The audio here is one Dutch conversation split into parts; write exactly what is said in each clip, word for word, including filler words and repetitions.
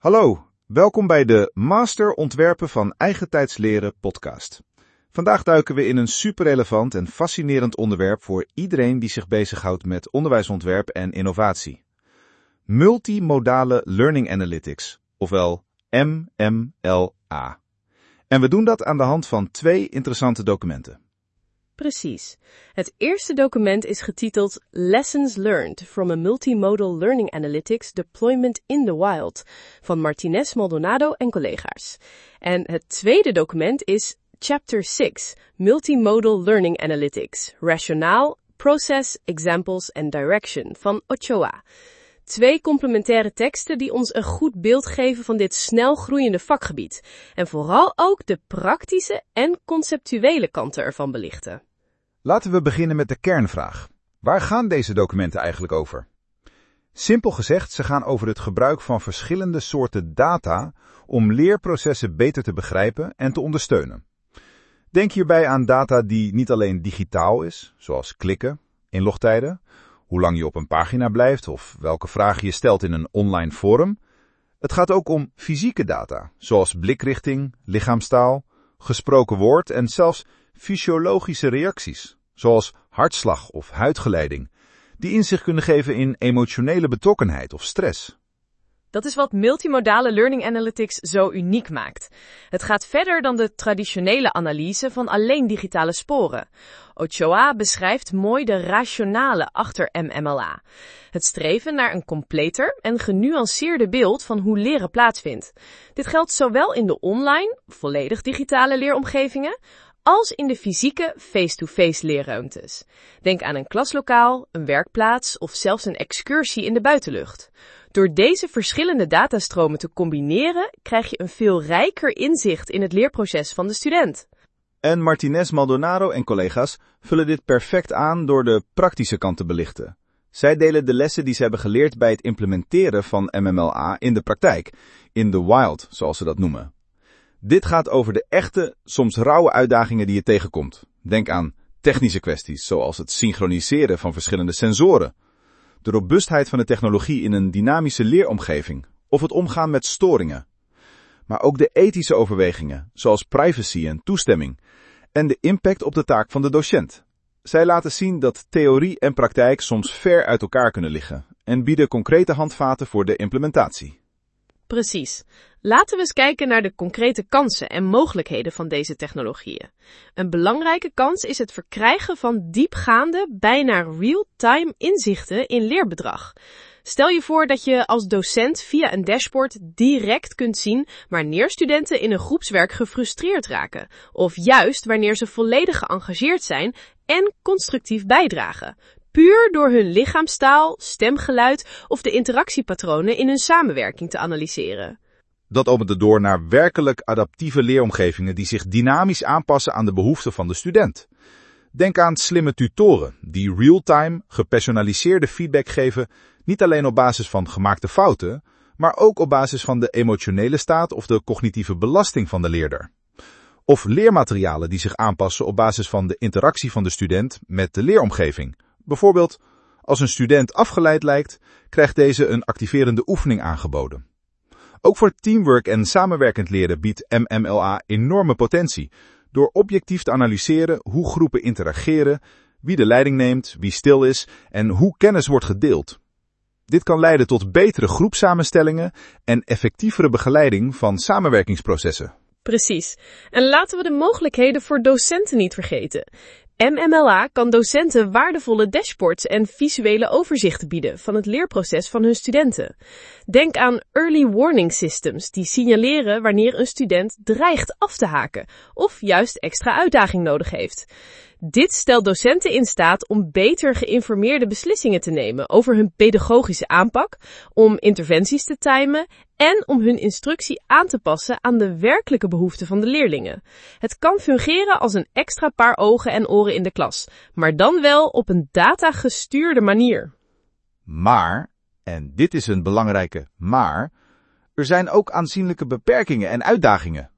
Hallo, welkom bij de Master Ontwerpen van Eigentijds Leren podcast. Vandaag duiken we in een superrelevant en fascinerend onderwerp voor iedereen die zich bezighoudt met onderwijsontwerp en innovatie. Multimodale Learning Analytics, ofwel M M L A. En we doen dat aan de hand van twee interessante documenten. Precies. Het eerste document is getiteld Lessons Learned from a Multimodal Learning Analytics Deployment in the Wild van Martinez Maldonado en collega's. En het tweede document is Chapter zes, Multimodal Learning Analytics, Rationale, Process, Examples and Direction van Ochoa. Twee complementaire teksten die ons een goed beeld geven van dit snel groeiende vakgebied. En vooral ook de praktische en conceptuele kanten ervan belichten. Laten we beginnen met de kernvraag. Waar gaan deze documenten eigenlijk over? Simpel gezegd, ze gaan over het gebruik van verschillende soorten data om leerprocessen beter te begrijpen en te ondersteunen. Denk hierbij aan data die niet alleen digitaal is, zoals klikken, inlogtijden, hoe lang je op een pagina blijft of welke vragen je stelt in een online forum. Het gaat ook om fysieke data, zoals blikrichting, lichaamstaal, gesproken woord en zelfs fysiologische reacties, zoals hartslag of huidgeleiding, die inzicht kunnen geven in emotionele betrokkenheid of stress. Dat is wat multimodale learning analytics zo uniek maakt. Het gaat verder dan de traditionele analyse van alleen digitale sporen. Ochoa beschrijft mooi de rationale achter M M L A. Het streven naar een completer en genuanceerde beeld van hoe leren plaatsvindt. Dit geldt zowel in de online, volledig digitale leeromgevingen, als in de fysieke face-to-face leerruimtes. Denk aan een klaslokaal, een werkplaats of zelfs een excursie in de buitenlucht. Door deze verschillende datastromen te combineren, krijg je een veel rijker inzicht in het leerproces van de student. En Martinez Maldonado en collega's vullen dit perfect aan door de praktische kant te belichten. Zij delen de lessen die ze hebben geleerd bij het implementeren van M M L A in de praktijk, in the wild, zoals ze dat noemen. Dit gaat over de echte, soms rauwe uitdagingen die je tegenkomt. Denk aan technische kwesties, zoals het synchroniseren van verschillende sensoren, de robuustheid van de technologie in een dynamische leeromgeving of het omgaan met storingen. Maar ook de ethische overwegingen, zoals privacy en toestemming, en de impact op de taak van de docent. Zij laten zien dat theorie en praktijk soms ver uit elkaar kunnen liggen en bieden concrete handvaten voor de implementatie. Precies. Laten we eens kijken naar de concrete kansen en mogelijkheden van deze technologieën. Een belangrijke kans is het verkrijgen van diepgaande, bijna real-time inzichten in leerbedrag. Stel je voor dat je als docent via een dashboard direct kunt zien wanneer studenten in een groepswerk gefrustreerd raken, of juist wanneer ze volledig geëngageerd zijn en constructief bijdragen. Puur door hun lichaamstaal, stemgeluid of de interactiepatronen in hun samenwerking te analyseren. Dat opent de deur naar werkelijk adaptieve leeromgevingen die zich dynamisch aanpassen aan de behoeften van de student. Denk aan slimme tutoren die real-time, gepersonaliseerde feedback geven, niet alleen op basis van gemaakte fouten, maar ook op basis van de emotionele staat of de cognitieve belasting van de leerder. Of leermaterialen die zich aanpassen op basis van de interactie van de student met de leeromgeving. Bijvoorbeeld, als een student afgeleid lijkt, krijgt deze een activerende oefening aangeboden. Ook voor teamwork en samenwerkend leren biedt M M L A enorme potentie, door objectief te analyseren hoe groepen interageren, wie de leiding neemt, wie stil is en hoe kennis wordt gedeeld. Dit kan leiden tot betere groepsamenstellingen en effectievere begeleiding van samenwerkingsprocessen. Precies. En laten we de mogelijkheden voor docenten niet vergeten. M M L A kan docenten waardevolle dashboards en visuele overzichten bieden van het leerproces van hun studenten. Denk aan early warning systems die signaleren wanneer een student dreigt af te haken of juist extra uitdaging nodig heeft. Dit stelt docenten in staat om beter geïnformeerde beslissingen te nemen over hun pedagogische aanpak, om interventies te timen en om hun instructie aan te passen aan de werkelijke behoeften van de leerlingen. Het kan fungeren als een extra paar ogen en oren in de klas, maar dan wel op een datagestuurde manier. Maar, en dit is een belangrijke maar, er zijn ook aanzienlijke beperkingen en uitdagingen.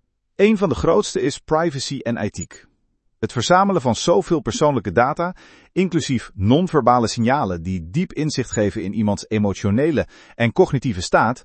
Een van de grootste is privacy en ethiek. Het verzamelen van zoveel persoonlijke data, inclusief non-verbale signalen die diep inzicht geven in iemands emotionele en cognitieve staat,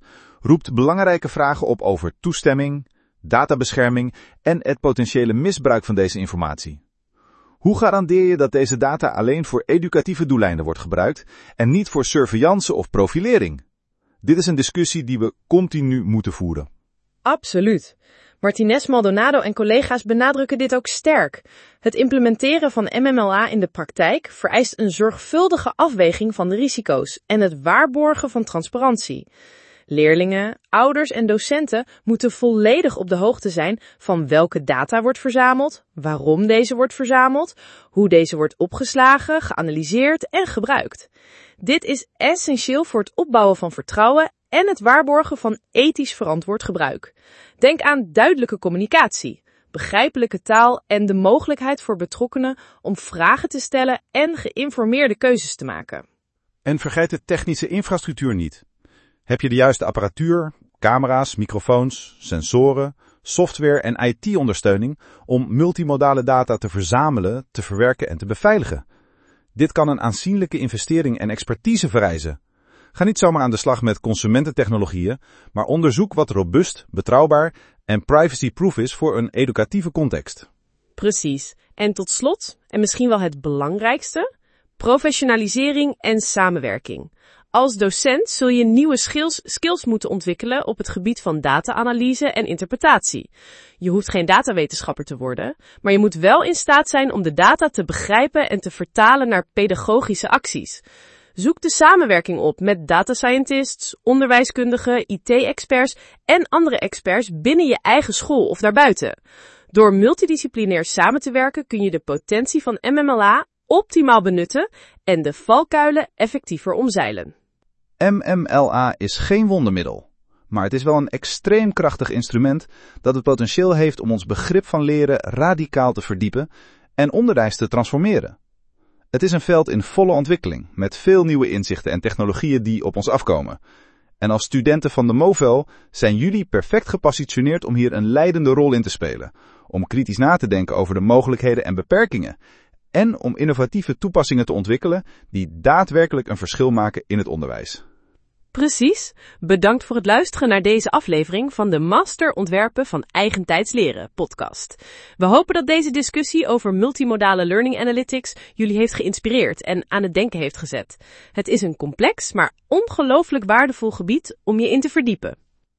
roept belangrijke vragen op over toestemming, databescherming en het potentiële misbruik van deze informatie. Hoe garandeer je dat deze data alleen voor educatieve doeleinden wordt gebruikt en niet voor surveillance of profilering? Dit is een discussie die we continu moeten voeren. Absoluut. Martinez Maldonado en collega's benadrukken dit ook sterk. Het implementeren van M M L A in de praktijk vereist een zorgvuldige afweging van de risico's en het waarborgen van transparantie. Leerlingen, ouders en docenten moeten volledig op de hoogte zijn van welke data wordt verzameld, waarom deze wordt verzameld, hoe deze wordt opgeslagen, geanalyseerd en gebruikt. Dit is essentieel voor het opbouwen van vertrouwen en het waarborgen van ethisch verantwoord gebruik. Denk aan duidelijke communicatie, begrijpelijke taal en de mogelijkheid voor betrokkenen om vragen te stellen en geïnformeerde keuzes te maken. En vergeet de technische infrastructuur niet. Heb je de juiste apparatuur, camera's, microfoons, sensoren, software en I T-ondersteuning om multimodale data te verzamelen, te verwerken en te beveiligen? Dit kan een aanzienlijke investering en expertise vereisen. Ga niet zomaar aan de slag met consumententechnologieën, maar onderzoek wat robuust, betrouwbaar en privacy-proof is voor een educatieve context. Precies. En tot slot, en misschien wel het belangrijkste, professionalisering en samenwerking. Als docent zul je nieuwe skills, skills moeten ontwikkelen op het gebied van data-analyse en interpretatie. Je hoeft geen datawetenschapper te worden, maar je moet wel in staat zijn om de data te begrijpen en te vertalen naar pedagogische acties. Zoek de samenwerking op met data scientists, onderwijskundigen, I T-experts en andere experts binnen je eigen school of daarbuiten. Door multidisciplinair samen te werken kun je de potentie van M M L A optimaal benutten en de valkuilen effectiever omzeilen. M M L A is geen wondermiddel, maar het is wel een extreem krachtig instrument dat het potentieel heeft om ons begrip van leren radicaal te verdiepen en onderwijs te transformeren. Het is een veld in volle ontwikkeling, met veel nieuwe inzichten en technologieën die op ons afkomen. En als studenten van de MOVEL zijn jullie perfect gepositioneerd om hier een leidende rol in te spelen, om kritisch na te denken over de mogelijkheden en beperkingen, en om innovatieve toepassingen te ontwikkelen die daadwerkelijk een verschil maken in het onderwijs. Precies. Bedankt voor het luisteren naar deze aflevering van de Master Ontwerpen van Eigentijds Leren podcast. We hopen dat deze discussie over multimodale learning analytics jullie heeft geïnspireerd en aan het denken heeft gezet. Het is een complex, maar ongelooflijk waardevol gebied om je in te verdiepen.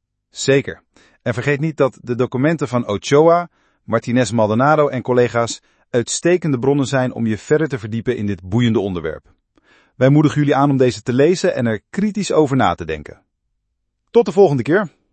Zeker. En vergeet niet dat de documenten van Ochoa, Martinez Maldonado en collega's uitstekende bronnen zijn om je verder te verdiepen in dit boeiende onderwerp. Wij moedigen jullie aan om deze te lezen en er kritisch over na te denken. Tot de volgende keer.